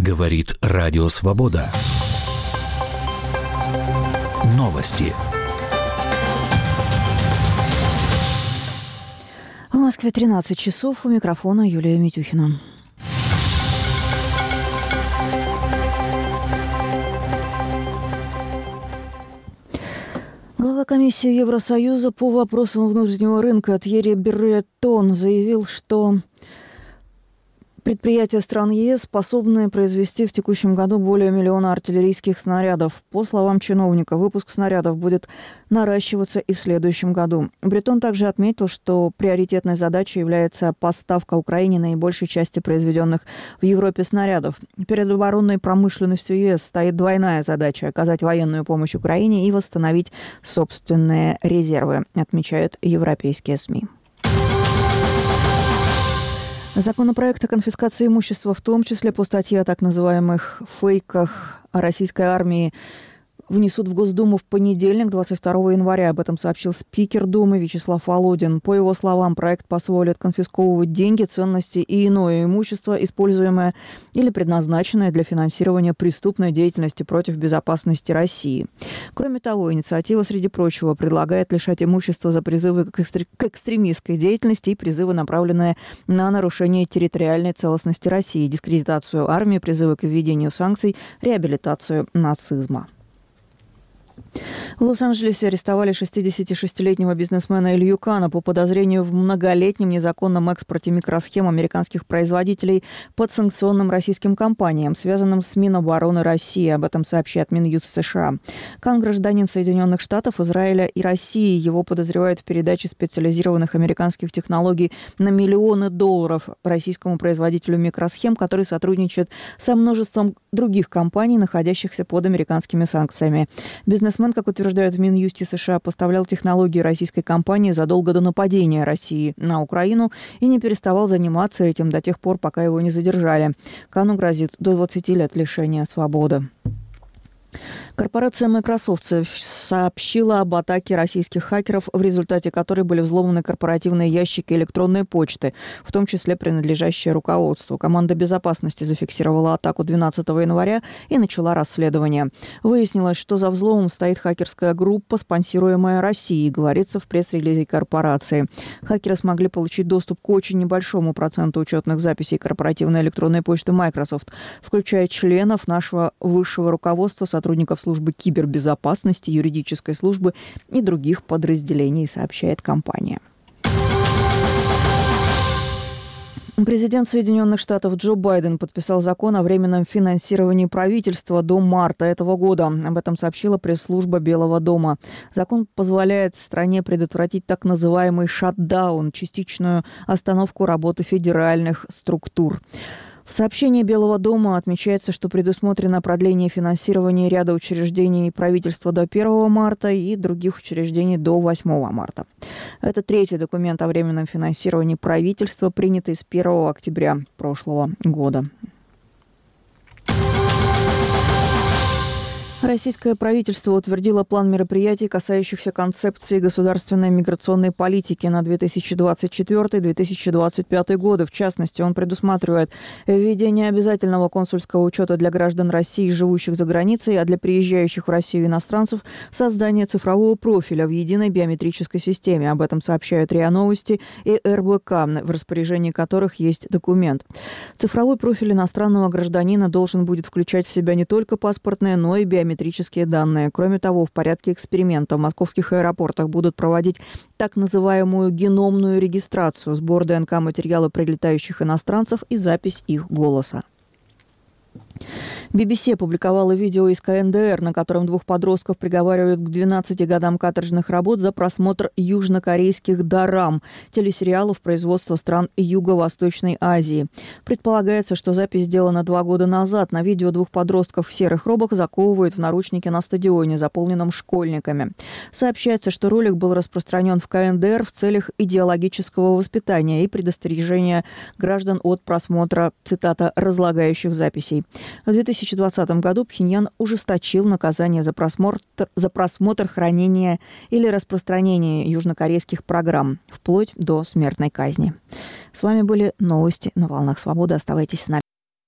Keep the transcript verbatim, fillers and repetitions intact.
Говорит Радио Свобода. Новости. В Москве тринадцать часов. У микрофона Юлия Митюхина. Глава комиссии Евросоюза по вопросам внутреннего рынка Тьерри Бретон заявил, что предприятия стран ЕС способны произвести в текущем году более миллиона артиллерийских снарядов. По словам чиновника, выпуск снарядов будет наращиваться и в следующем году. Бретон также отметил, что приоритетной задачей является поставка Украине наибольшей части произведенных в Европе снарядов. Перед оборонной промышленностью ЕС стоит двойная задача – оказать военную помощь Украине и восстановить собственные резервы, отмечают европейские СМИ. Законопроект о конфискации имущества, в том числе по статье о так называемых фейках о российской армии, внесут в Госдуму в понедельник, двадцать второго января. Об этом сообщил спикер Думы Вячеслав Володин. По его словам, проект позволит конфисковывать деньги, ценности и иное имущество, используемое или предназначенное для финансирования преступной деятельности против безопасности России. Кроме того, инициатива, среди прочего, предлагает лишать имущества за призывы к, экстр... к экстремистской деятельности и призывы, направленные на нарушение территориальной целостности России, дискредитацию армии, призывы к введению санкций, реабилитацию нацизма. В Лос-Анджелесе арестовали шестидесятишестилетнего бизнесмена Илью Кана по подозрению в многолетнем незаконном экспорте микросхем американских производителей под санкционным российским компаниям, связанным с Минобороны России. Об этом сообщает Минюст США. Кан – гражданин Соединенных Штатов, Израиля и России. Его подозревают в передаче специализированных американских технологий на миллионы долларов российскому производителю микросхем, который сотрудничает со множеством других компаний, находящихся под американскими санкциями. Бизнесмен, как утверждают в Минюсте США, поставлял технологии российской компании задолго до нападения России на Украину и не переставал заниматься этим до тех пор, пока его не задержали. Кану грозит до двадцати лет лишения свободы. Корпорация Microsoft сообщила об атаке российских хакеров, в результате которой были взломаны корпоративные ящики электронной почты, в том числе принадлежащие руководству. Команда безопасности зафиксировала атаку двенадцатого января и начала расследование. Выяснилось, что за взломом стоит хакерская группа, спонсируемая Россией, говорится в пресс-релизе корпорации. Хакеры смогли получить доступ к очень небольшому проценту учетных записей корпоративной электронной почты Microsoft, включая членов нашего высшего руководства, сотрудников службы кибербезопасности, юридической службы и других подразделений, сообщает компания. Президент Соединенных Штатов Джо Байден подписал закон о временном финансировании правительства до марта этого года. Об этом сообщила пресс-служба Белого дома. Закон позволяет стране предотвратить так называемый шатдаун, частичную остановку работы федеральных структур. В сообщении Белого дома отмечается, что предусмотрено продление финансирования ряда учреждений правительства до первого марта и других учреждений до восьмого марта. Это третий документ о временном финансировании правительства, принятый с первого октября прошлого года. Российское правительство утвердило план мероприятий, касающихся концепции государственной миграционной политики на две тысячи двадцать четвёртый - две тысячи двадцать пятый годы. В частности, он предусматривает введение обязательного консульского учета для граждан России, живущих за границей, а для приезжающих в Россию иностранцев – создание цифрового профиля в единой биометрической системе. Об этом сообщают РИА Новости и эр бэ ка, в распоряжении которых есть документ. Цифровой профиль иностранного гражданина должен будет включать в себя не только паспортные, но и биометрические биометрические данные. Кроме того, в порядке эксперимента в московских аэропортах будут проводить так называемую геномную регистрацию, сбор ДНК материала прилетающих иностранцев и запись их голоса. би би си опубликовала видео из ка эн дэ эр, на котором двух подростков приговаривают к двенадцати годам каторжных работ за просмотр южнокорейских дорам, телесериалов производства стран Юго-Восточной Азии. Предполагается, что запись сделана два года назад. На видео двух подростков в серых робах заковывают в наручники на стадионе, заполненном школьниками. Сообщается, что ролик был распространен в ка эн дэ эр в целях идеологического воспитания и предостережения граждан от просмотра, цитата, «разлагающих записей». В две тысячи двадцатом году Пхеньян ужесточил наказание за просмотр, за просмотр, хранение или распространение южнокорейских программ, вплоть до смертной казни. С вами были новости на «Волнах Свободы». Оставайтесь с нами.